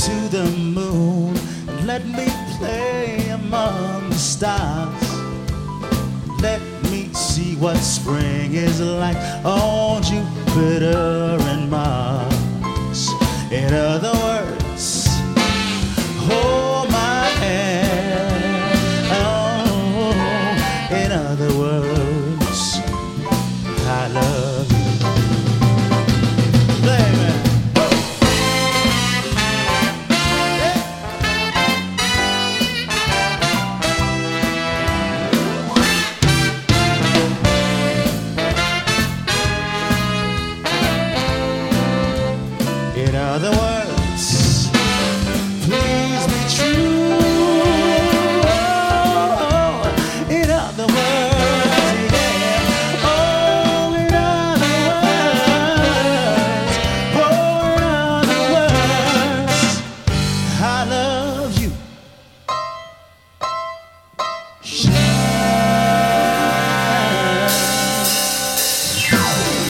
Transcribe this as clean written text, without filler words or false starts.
to the moon and let me play among the stars. Let me see what spring is like. Oh, won't you